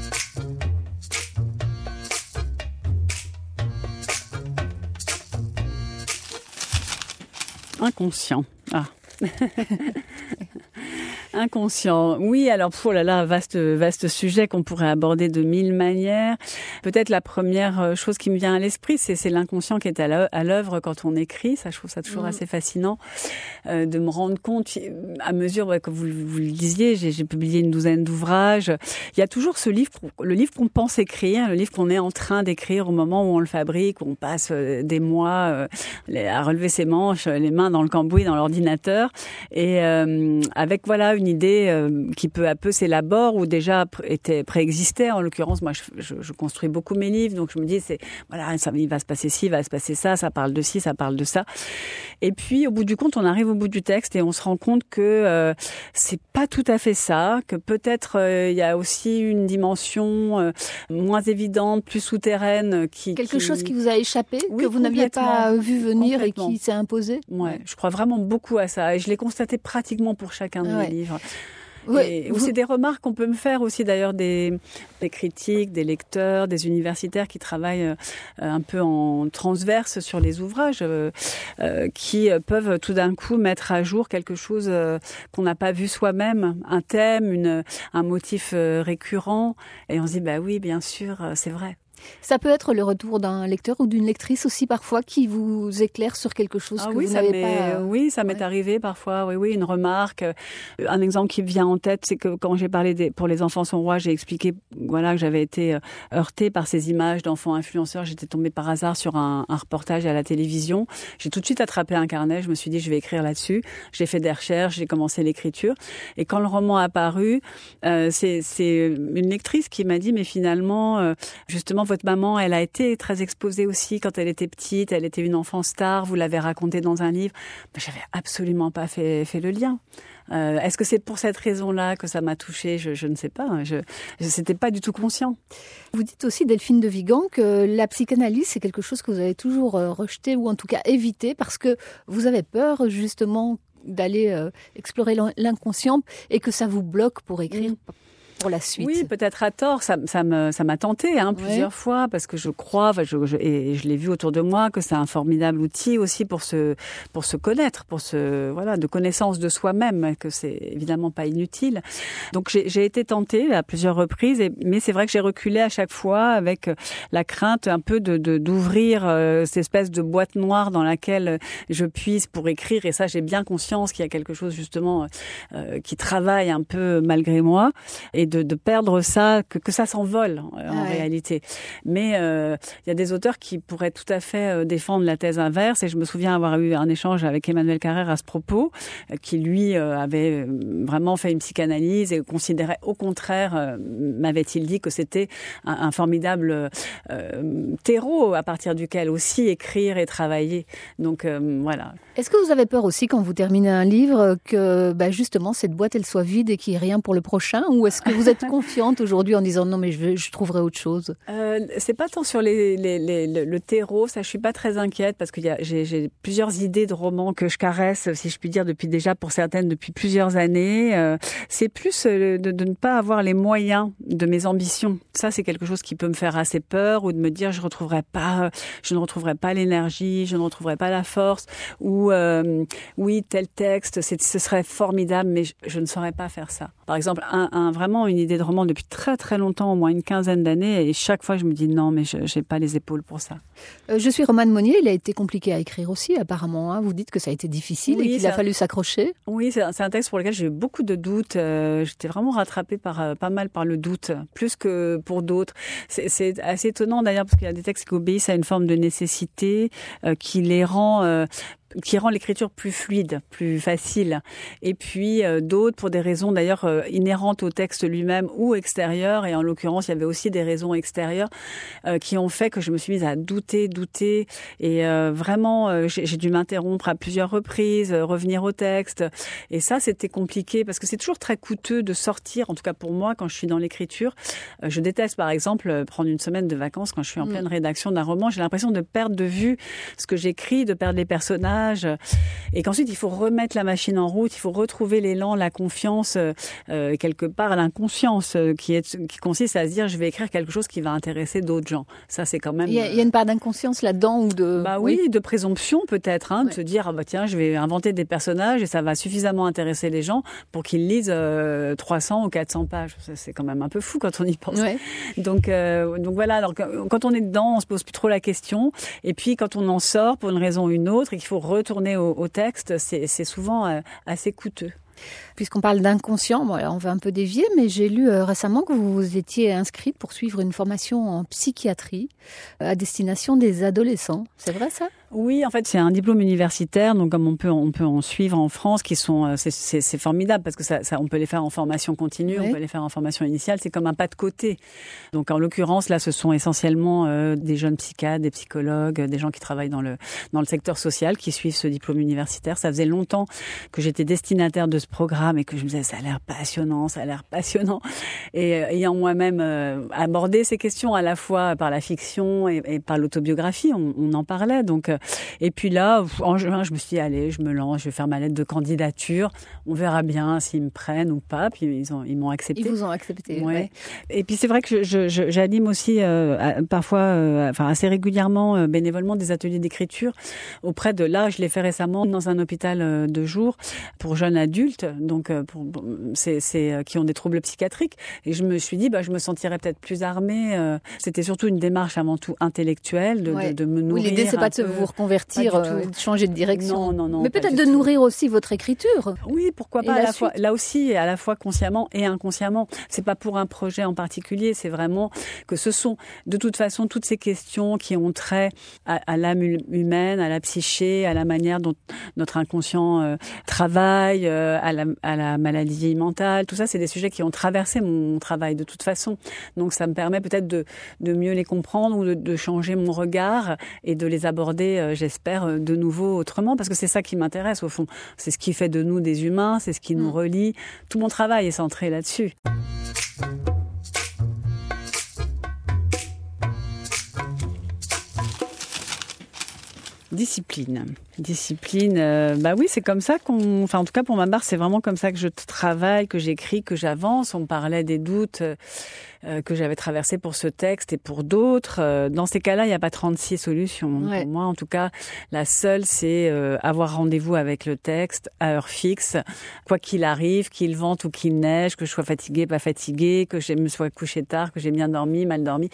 [SPEAKER 1] Inconscient. Ah. Inconscient. Oui, alors, oh là là, vaste, vaste sujet qu'on pourrait aborder de mille manières. Peut-être la première chose qui me vient à l'esprit, c'est, c'est l'inconscient qui est à l'œuvre quand on écrit. Ça, je trouve ça toujours mmh. assez fascinant euh, de me rendre compte, à mesure, ouais, comme vous, vous le disiez, j'ai, j'ai publié une douzaine d'ouvrages. Il y a toujours ce livre, le livre qu'on pense écrire, le livre qu'on est en train d'écrire au moment où on le fabrique, où on passe des mois euh, à relever ses manches, les mains dans le cambouis, dans l'ordinateur, et euh, avec, voilà, une idée euh, qui peu à peu s'élabore ou déjà était préexistait. En l'occurrence, moi, je, je, je construis beaucoup mes livres, donc je me dis, c'est voilà, ça, il va se passer ci, il va se passer ça, ça parle de ci, ça parle de ça. Et puis, au bout du compte, on arrive au bout du texte et on se rend compte que euh, c'est pas tout à fait ça, que peut-être euh, il y a aussi une dimension euh, moins évidente, plus souterraine, qui
[SPEAKER 2] quelque
[SPEAKER 1] qui...
[SPEAKER 2] chose qui vous a échappé, oui, que vous n'aviez pas vu venir et qui s'est imposé.
[SPEAKER 1] Ouais, ouais, je crois vraiment beaucoup à ça et je l'ai constaté pratiquement pour chacun de ouais. mes livres.
[SPEAKER 2] Oui,
[SPEAKER 1] et, vous... C'est des remarques qu'on peut me faire aussi d'ailleurs des, des critiques, des lecteurs, des universitaires qui travaillent euh, un peu en transverse sur les ouvrages, euh, euh, qui peuvent tout d'un coup mettre à jour quelque chose euh, qu'on n'a pas vu soi-même, un thème, une, un motif euh, récurrent, et on se dit bah oui, bien sûr, c'est vrai.
[SPEAKER 2] Ça peut être le retour d'un lecteur ou d'une lectrice aussi parfois qui vous éclaire sur quelque chose ah que
[SPEAKER 1] oui,
[SPEAKER 2] vous n'avez
[SPEAKER 1] pas... Oui, ça m'est ouais. arrivé parfois, oui, oui, une remarque. Un exemple qui me vient en tête, c'est que quand j'ai parlé des... pour Les Enfants sont rois, j'ai expliqué voilà, que j'avais été heurtée par ces images d'enfants influenceurs. J'étais tombée par hasard sur un, un reportage à la télévision. J'ai tout de suite attrapé un carnet, je me suis dit je vais écrire là-dessus. J'ai fait des recherches, j'ai commencé l'écriture. Et quand le roman a paru, euh, c'est, c'est une lectrice qui m'a dit mais finalement, euh, justement, votre maman, elle a été très exposée aussi quand elle était petite. Elle était une enfant star. Vous l'avez raconté dans un livre. Ben, j'avais absolument pas fait, fait le lien. Euh, est-ce que c'est pour cette raison-là que ça m'a touchée ? Je, je ne sais pas. Je, je c'était pas du tout conscient.
[SPEAKER 2] Vous dites aussi, Delphine de Vigan, que la psychanalyse, c'est quelque chose que vous avez toujours rejeté ou en tout cas évité parce que vous avez peur justement d'aller euh, explorer l'inconscient et que ça vous bloque pour écrire. Mmh. pour la suite.
[SPEAKER 1] Oui, peut-être à tort. Ça, ça me, ça m'a tenté hein, plusieurs ouais. fois parce que je crois, je, je, et je l'ai vu autour de moi, que c'est un formidable outil aussi pour se, pour se connaître, pour se, voilà, de connaissance de soi-même, que c'est évidemment pas inutile. Donc j'ai, j'ai été tentée à plusieurs reprises, et, mais c'est vrai que j'ai reculé à chaque fois avec la crainte un peu de, de d'ouvrir euh, cette espèce de boîte noire dans laquelle je puise pour écrire. Et ça, j'ai bien conscience qu'il y a quelque chose justement euh, qui travaille un peu malgré moi, et de, de perdre ça, que, que ça s'envole euh, en
[SPEAKER 2] ouais.
[SPEAKER 1] réalité. Mais euh, il y a des auteurs qui pourraient tout à fait euh, défendre la thèse inverse. Et je me souviens avoir eu un échange avec Emmanuel Carrère à ce propos, euh, qui lui euh, avait vraiment fait une psychanalyse et considérait au contraire, euh, m'avait-il dit, que c'était un, un formidable euh, terreau à partir duquel aussi écrire et travailler. Donc euh, voilà.
[SPEAKER 2] Est-ce que vous avez peur aussi quand vous terminez un livre que bah, justement cette boîte elle soit vide et qu'il n'y ait rien pour le prochain, ou est-ce que vous êtes confiante aujourd'hui en disant non mais je, vais, je trouverai autre chose?
[SPEAKER 1] euh, C'est pas tant sur les, les, les, le, le terreau, ça je suis pas très inquiète parce que y a, j'ai, j'ai plusieurs idées de romans que je caresse, si je puis dire, depuis déjà pour certaines depuis plusieurs années. Euh, c'est plus de, de ne pas avoir les moyens de mes ambitions. Ça c'est quelque chose qui peut me faire assez peur, ou de me dire je retrouverai pas, je ne retrouverai pas l'énergie, je ne retrouverai pas la force, ou euh, oui tel texte, c'est, ce serait formidable, mais je, je ne saurais pas faire ça. Par exemple, un, un, vraiment une idée de roman depuis très très longtemps, au moins une quinzaine d'années, et chaque fois je me dis non, mais je n'ai pas les épaules pour ça.
[SPEAKER 2] Euh, je suis Romane Monnier, il a été compliqué à écrire aussi apparemment. Hein. Vous dites que ça a été difficile oui, et qu'il a un... fallu s'accrocher.
[SPEAKER 1] Oui, c'est un, c'est un texte pour lequel j'ai eu beaucoup de doutes. Euh, j'étais vraiment rattrapée par euh, pas mal par le doute, plus que pour d'autres. C'est, c'est assez étonnant d'ailleurs parce qu'il y a des textes qui obéissent à une forme de nécessité euh, qui les rend... Euh, qui rend l'écriture plus fluide, plus facile. Et puis euh, d'autres pour des raisons d'ailleurs euh, inhérentes au texte lui-même ou extérieures. Et en l'occurrence, il y avait aussi des raisons extérieures euh, qui ont fait que je me suis mise à douter, douter. Et euh, vraiment, euh, j'ai, j'ai dû m'interrompre à plusieurs reprises, euh, revenir au texte. Et ça, c'était compliqué parce que c'est toujours très coûteux de sortir, en tout cas pour moi, quand je suis dans l'écriture. Euh, je déteste, par exemple, prendre une semaine de vacances quand je suis en mmh. pleine rédaction d'un roman. J'ai l'impression de perdre de vue ce que j'écris, de perdre les personnages. Et qu'ensuite il faut remettre la machine en route, il faut retrouver l'élan, la confiance, euh, quelque part l'inconscience euh, qui, est, qui consiste à se dire je vais écrire quelque chose qui va intéresser d'autres gens. Ça c'est quand même...
[SPEAKER 2] Il y a, il y a une part d'inconscience là-dedans ou de...
[SPEAKER 1] Bah oui, oui de présomption peut-être, hein, ouais. de se dire ah bah tiens je vais inventer des personnages et ça va suffisamment intéresser les gens pour qu'ils lisent euh, trois cents ou quatre cents pages. Ça, c'est quand même un peu fou quand on y pense. Ouais. Donc, euh, donc voilà, alors quand on est dedans on se pose plus trop la question, et puis quand on en sort pour une raison ou une autre et qu'il faut retourner au, au texte, c'est, c'est souvent euh, assez coûteux.
[SPEAKER 2] Puisqu'on parle d'inconscient, bon, alors on va un peu dévier, mais j'ai lu euh, récemment que vous vous étiez inscrite pour suivre une formation en psychiatrie euh, à destination des adolescents. C'est vrai ça ?
[SPEAKER 1] Oui, en fait, c'est un diplôme universitaire, donc comme on peut, on peut en suivre en France, qui sont, c'est, c'est, c'est formidable parce que ça, ça, on peut les faire en formation continue, oui. on peut les faire en formation initiale. C'est comme un pas de côté. Donc, en l'occurrence, là, ce sont essentiellement euh, des jeunes psychiatres, des psychologues, des gens qui travaillent dans le dans le secteur social, qui suivent ce diplôme universitaire. Ça faisait longtemps que j'étais destinataire de ce programme et que je me disais, ça a l'air passionnant, ça a l'air passionnant. Et euh, ayant moi-même euh, abordé ces questions à la fois par la fiction et, et par l'autobiographie, on, on en parlait. Donc euh, et puis là, en juin, je me suis dit, allez, je me lance, je vais faire ma lettre de candidature. On verra bien s'ils me prennent ou pas. Puis ils, ont, ils m'ont accepté.
[SPEAKER 2] Ils vous ont accepté,
[SPEAKER 1] ouais.
[SPEAKER 2] ouais.
[SPEAKER 1] Et puis c'est vrai que je, je, j'anime aussi euh, parfois, euh, enfin assez régulièrement, euh, bénévolement, des ateliers d'écriture auprès de, là, je l'ai fait récemment dans un hôpital euh, de jour pour jeunes adultes, donc euh, pour, c'est, c'est, euh, qui ont des troubles psychiatriques. Et je me suis dit, bah, je me sentirais peut-être plus armée. Euh, c'était surtout une démarche avant tout intellectuelle, de,
[SPEAKER 2] ouais.
[SPEAKER 1] de, de me nourrir.
[SPEAKER 2] Oui, l'idée, c'est pas de se vous reconvertir, euh, de changer de direction. Non, non, non. Mais peut-être de tout. Nourrir aussi votre écriture.
[SPEAKER 1] Oui, pourquoi pas, à la fois, là aussi, à la fois consciemment et inconsciemment. C'est pas pour un projet en particulier, c'est vraiment que ce sont, de toute façon, toutes ces questions qui ont trait à, à l'âme humaine, à la psyché, à la manière dont notre inconscient euh, travaille, euh, à, la, à la maladie mentale. Tout ça, c'est des sujets qui ont traversé mon, mon travail de toute façon. Donc, ça me permet peut-être de, de mieux les comprendre ou de, de changer mon regard et de les aborder, euh, j'espère, de nouveau autrement, parce que c'est ça qui m'intéresse au fond. C'est ce qui fait de nous des humains, c'est ce qui nous relie. Tout mon travail est centré là-dessus. Discipline. Discipline, euh, bah oui, c'est comme ça qu'on... Enfin, en tout cas, pour ma part, c'est vraiment comme ça que je travaille, que j'écris, que j'avance. On parlait des doutes euh, que j'avais traversés pour ce texte et pour d'autres. Euh, dans ces cas-là, il n'y a pas trente-six solutions. Ouais. Pour moi, en tout cas, la seule, c'est euh, avoir rendez-vous avec le texte à heure fixe, quoi qu'il arrive, qu'il vente ou qu'il neige, que je sois fatiguée, pas fatiguée, que je me sois couchée tard, que j'ai bien dormi, mal dormi.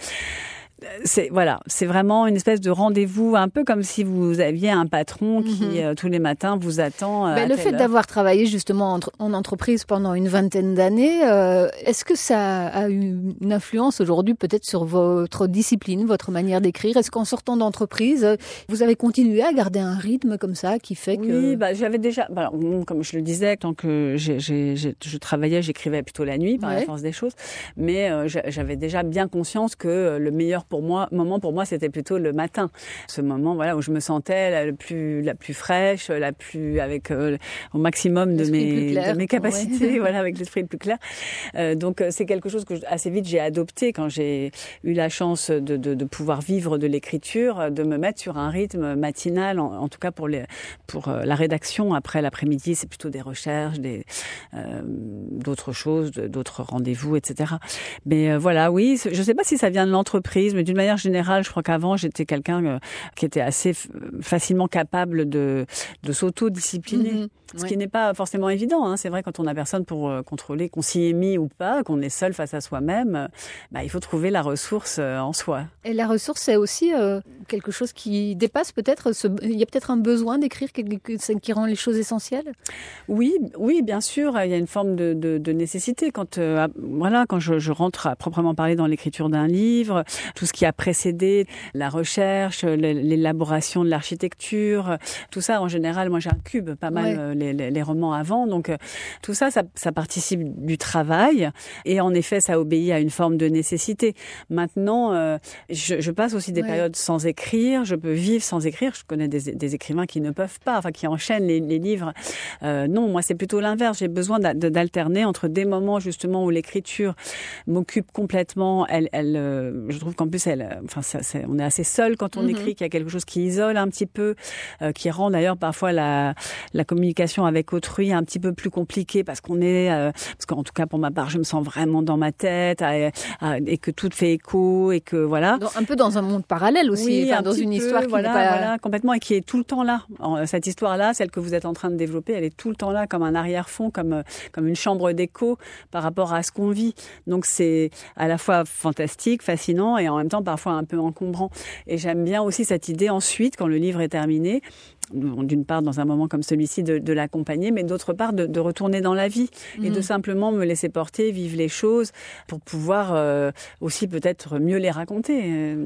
[SPEAKER 1] C'est voilà, c'est vraiment une espèce de rendez-vous, un peu comme si vous aviez un patron qui mm-hmm. euh, tous les matins vous attend. Euh,
[SPEAKER 2] ben, le fait
[SPEAKER 1] heure.
[SPEAKER 2] d'avoir travaillé justement en, en entreprise pendant une vingtaine d'années, euh, est-ce que ça a eu une influence aujourd'hui peut-être sur votre discipline, votre manière d'écrire? Est-ce qu'en sortant d'entreprise, vous avez continué à garder un rythme comme ça qui fait que...
[SPEAKER 1] Oui, bah j'avais déjà, bah, comme je le disais, tant que j'ai, j'ai, j'ai, je travaillais, j'écrivais plutôt la nuit par ouais. la force des choses, mais euh, j'avais déjà bien conscience que le meilleur pour moi, moment pour moi, c'était plutôt le matin. Ce moment, voilà, où je me sentais la, le plus, la plus fraîche, la plus, avec euh, au maximum de mes, de mes capacités, ouais. voilà, avec l'esprit le plus clair. Euh, donc, c'est quelque chose que assez vite j'ai adopté quand j'ai eu la chance de, de, de pouvoir vivre de l'écriture, de me mettre sur un rythme matinal, en, en tout cas pour les, pour la rédaction. Après l'après-midi, c'est plutôt des recherches, des, euh, d'autres choses, d'autres rendez-vous, et cetera. Mais euh, voilà, oui, je ne sais pas si ça vient de l'entreprise, mais d'une manière générale, je crois qu'avant, j'étais quelqu'un euh, qui était assez f- facilement capable de, de s'auto-discipliner. Mmh, ce ouais. qui n'est pas forcément évident. Hein. C'est vrai, quand on n'a personne pour euh, contrôler qu'on s'y est mis ou pas, qu'on est seul face à soi-même, euh, bah, il faut trouver la ressource euh, en soi.
[SPEAKER 2] Et la ressource, c'est aussi euh, quelque chose qui dépasse peut-être, ce... il y a peut-être un besoin d'écrire quelque... qui rend les choses essentielles?
[SPEAKER 1] Oui, oui, bien sûr, il y a une forme de, de, de nécessité. Quand, euh, voilà, quand je, je rentre à proprement parler dans l'écriture d'un livre, tout ce qui a précédé la recherche, l'élaboration de l'architecture, tout ça, en général, moi j'ai un cube, pas mal ouais. les, les, les romans avant, donc euh, tout ça, ça, ça participe du travail, et en effet, ça obéit à une forme de nécessité. Maintenant, euh, je, je passe aussi des ouais. périodes sans écrire, je peux vivre sans écrire, je connais des, des écrivains qui ne peuvent pas, enfin qui enchaînent les, les livres. Euh, non, moi c'est plutôt l'inverse, j'ai besoin d'alterner entre des moments justement où l'écriture m'occupe complètement, elle, elle, euh, je trouve qu'en plus, elle, enfin, ça, c'est, on est assez seul quand on mm-hmm. écrit, qu'il y a quelque chose qui isole un petit peu, euh, qui rend d'ailleurs parfois la, la communication avec autrui un petit peu plus compliquée, parce qu'on est, euh, parce qu'en tout cas pour ma part, je me sens vraiment dans ma tête, à, à, et que tout fait écho, et que voilà.
[SPEAKER 2] Dans, un peu dans un monde parallèle aussi,
[SPEAKER 1] oui,
[SPEAKER 2] enfin, dans une
[SPEAKER 1] peu,
[SPEAKER 2] histoire qui
[SPEAKER 1] voilà,
[SPEAKER 2] n'est pas...
[SPEAKER 1] voilà, complètement, et qui est tout le temps là. Cette histoire-là, celle que vous êtes en train de développer, elle est tout le temps là, comme un arrière-fond, comme, comme une chambre d'écho par rapport à ce qu'on vit. Donc c'est à la fois fantastique, fascinant, et en même temps parfois un peu encombrant. Et j'aime bien aussi cette idée ensuite, quand le livre est terminé, d'une part dans un moment comme celui-ci de, de l'accompagner, mais d'autre part de, de retourner dans la vie mmh. et de simplement me laisser porter, vivre les choses pour pouvoir euh, aussi peut-être mieux les raconter.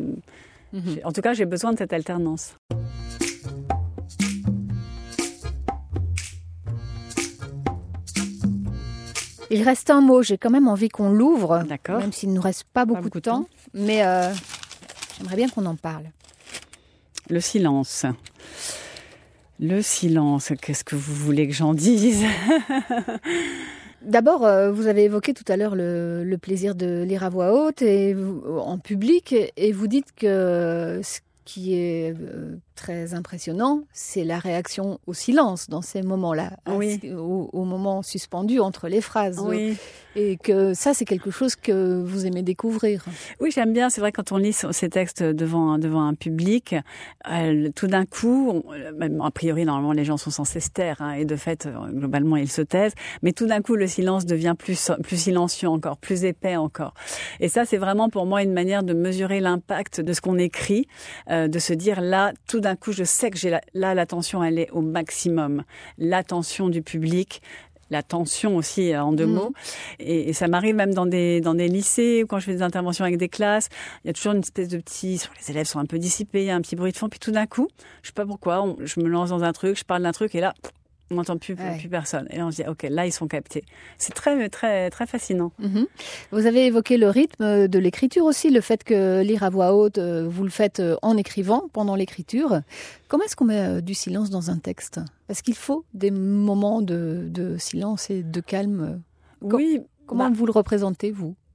[SPEAKER 1] Mmh. En tout cas, j'ai besoin de cette alternance.
[SPEAKER 2] Il reste un mot, j'ai quand même envie qu'on l'ouvre,
[SPEAKER 1] D'accord.
[SPEAKER 2] même s'il ne nous reste pas beaucoup, pas beaucoup de temps, temps. mais euh, j'aimerais bien qu'on en parle.
[SPEAKER 1] Le silence. Le silence, qu'est-ce que vous voulez que j'en dise?
[SPEAKER 2] D'abord, euh, vous avez évoqué tout à l'heure le, le plaisir de lire à voix haute et vous, en public, et vous dites que ce qui est euh, très impressionnant, c'est la réaction au silence dans ces moments-là,
[SPEAKER 1] oui.
[SPEAKER 2] au, au moment suspendu entre les phrases.
[SPEAKER 1] Oui.
[SPEAKER 2] Et que ça, c'est quelque chose que vous aimez découvrir.
[SPEAKER 1] Oui, j'aime bien. C'est vrai, quand on lit ces textes devant, devant un public, euh, tout d'un coup, on, même a priori, normalement, les gens sont censés se taire, hein, et de fait, globalement, ils se taisent. Mais tout d'un coup, le silence devient plus, plus silencieux encore, plus épais encore. Et ça, c'est vraiment pour moi une manière de mesurer l'impact de ce qu'on écrit, euh, de se dire là, tout d'un coup, je sais que j'ai la, là, l'attention, elle est au maximum. L'attention du public, la tension aussi, en deux mmh. mots. Et, et ça m'arrive même dans des, dans des lycées, ou quand je fais des interventions avec des classes, il y a toujours une espèce de petit... Les élèves sont un peu dissipés, il y a un petit bruit de fond, puis tout d'un coup, je sais pas pourquoi, on, je me lance dans un truc, je parle d'un truc, et là... on n'entend plus, ouais. plus personne. Et on se dit, ok, là, ils sont captés. C'est très, très, très fascinant.
[SPEAKER 2] Mm-hmm. Vous avez évoqué le rythme de l'écriture aussi, le fait que lire à voix haute, vous le faites en écrivant, pendant l'écriture. Comment est-ce qu'on met du silence dans un texte? Parce qu'il faut des moments de, de silence et de calme.
[SPEAKER 1] Oui.
[SPEAKER 2] Comment bah, vous le représentez, vous?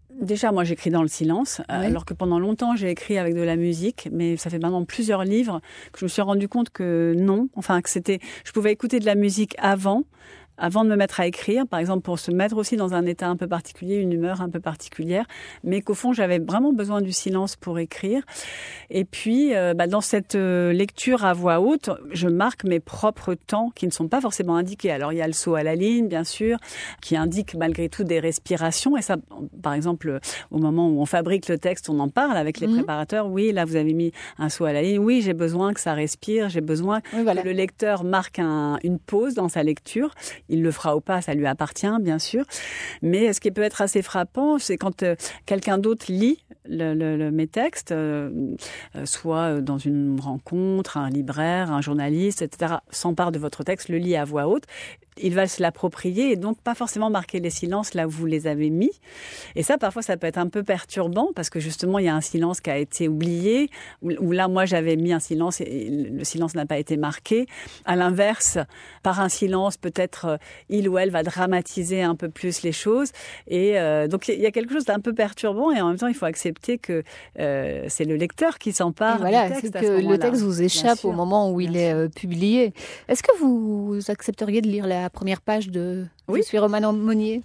[SPEAKER 1] Déjà, moi, j'écris dans le silence, oui. alors que pendant longtemps, j'ai écrit avec de la musique, mais ça fait maintenant plusieurs livres que je me suis rendu compte que non, enfin que c'était, je pouvais écouter de la musique avant, avant de me mettre à écrire, par exemple pour se mettre aussi dans un état un peu particulier, une humeur un peu particulière, mais qu'au fond, j'avais vraiment besoin du silence pour écrire. Et puis, euh, bah, dans cette euh, lecture à voix haute, je marque mes propres temps qui ne sont pas forcément indiqués. Alors, il y a le saut à la ligne, bien sûr, qui indique malgré tout des respirations. Et ça, par exemple, au moment où on fabrique le texte, on en parle avec les mmh. préparateurs. Oui, là, vous avez mis un saut à la ligne. Oui, j'ai besoin que ça respire. J'ai besoin oui, voilà. que le lecteur marque un, une pause dans sa lecture. Il le fera ou pas, ça lui appartient, bien sûr. Mais ce qui peut être assez frappant, c'est quand euh, quelqu'un d'autre lit le, le, le, mes textes, euh, euh, soit dans une rencontre, un libraire, un journaliste, et cetera, s'empare de votre texte, le lit à voix haute. Il va se l'approprier et donc pas forcément marquer les silences là où vous les avez mis. Et ça, parfois, ça peut être un peu perturbant parce que justement, il y a un silence qui a été oublié, où là, moi, j'avais mis un silence et le silence n'a pas été marqué. À l'inverse, par un silence, peut-être il ou elle va dramatiser un peu plus les choses. Et euh, donc, il y a quelque chose d'un peu perturbant et en même temps, il faut accepter que euh, c'est le lecteur qui s'empare
[SPEAKER 2] voilà,
[SPEAKER 1] du texte.
[SPEAKER 2] C'est que le texte vous échappe au moment où il est euh, publié. Est-ce que vous accepteriez de lire la première page de oui. Je suis Romane Monnier?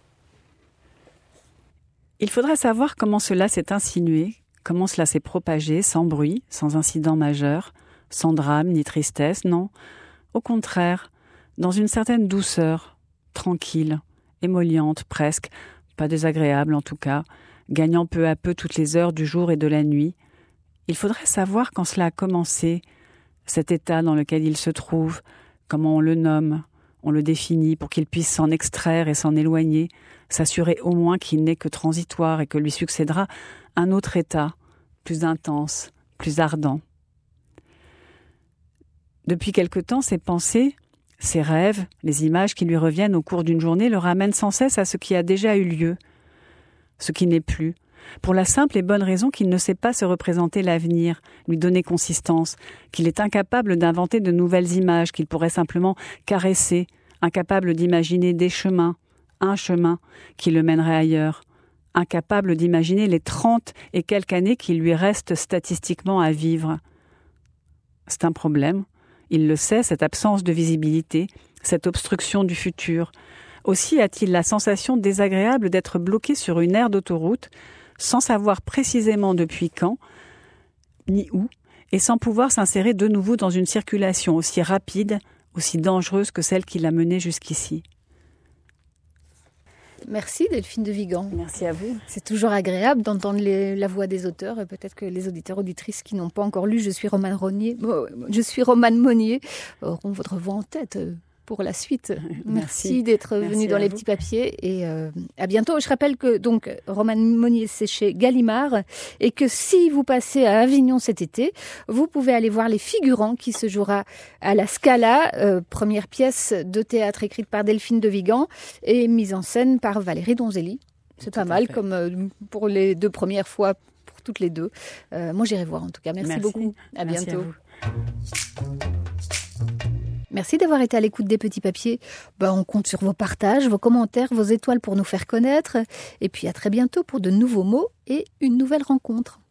[SPEAKER 1] Il faudrait savoir comment cela s'est insinué, comment cela s'est propagé, sans bruit, sans incident majeur, sans drame ni tristesse, non. Au contraire, dans une certaine douceur, tranquille, émolliente presque, pas désagréable en tout cas, gagnant peu à peu toutes les heures du jour et de la nuit. Il faudrait savoir quand cela a commencé, cet état dans lequel il se trouve, comment on le nomme, on le définit pour qu'il puisse s'en extraire et s'en éloigner, s'assurer au moins qu'il n'est que transitoire et que lui succédera un autre état, plus intense, plus ardent. Depuis quelque temps, ses pensées, ses rêves, les images qui lui reviennent au cours d'une journée le ramènent sans cesse à ce qui a déjà eu lieu, ce qui n'est plus, pour la simple et bonne raison qu'il ne sait pas se représenter l'avenir, lui donner consistance, qu'il est incapable d'inventer de nouvelles images, qu'il pourrait simplement caresser, incapable d'imaginer des chemins, un chemin qui le mènerait ailleurs, incapable d'imaginer les trente et quelques années qui lui restent statistiquement à vivre. C'est un problème, il le sait, cette absence de visibilité, cette obstruction du futur. Aussi a-t-il la sensation désagréable d'être bloqué sur une aire d'autoroute, sans savoir précisément depuis quand, ni où, et sans pouvoir s'insérer de nouveau dans une circulation aussi rapide, aussi dangereuse que celle qui l'a mené jusqu'ici.
[SPEAKER 2] Merci Delphine de Vigan.
[SPEAKER 1] Merci à vous.
[SPEAKER 2] C'est toujours agréable d'entendre les, la voix des auteurs et peut-être que les auditeurs auditrices qui n'ont pas encore lu Je suis Romane Monnier, je suis Romane Monnier auront votre voix en tête pour la suite. Merci, Merci d'être Merci venu dans les vous. Petits papiers et euh, à bientôt. Je rappelle que donc Romane Monnier c'est chez Gallimard et que si vous passez à Avignon cet été, vous pouvez aller voir Les Figurants qui se jouera à la Scala, euh, première pièce de théâtre écrite par Delphine de Vigan et mise en scène par Valérie Donzelli. C'est Tout pas mal fait. Comme euh, pour les deux premières fois pour toutes les deux. Euh, moi j'irai voir en tout cas. Merci, Merci. beaucoup. À
[SPEAKER 1] Merci
[SPEAKER 2] bientôt.
[SPEAKER 1] À vous.
[SPEAKER 2] Merci d'avoir été à l'écoute des Petits Papiers. Ben, on compte sur vos partages, vos commentaires, vos étoiles pour nous faire connaître. Et puis à très bientôt pour de nouveaux mots et une nouvelle rencontre.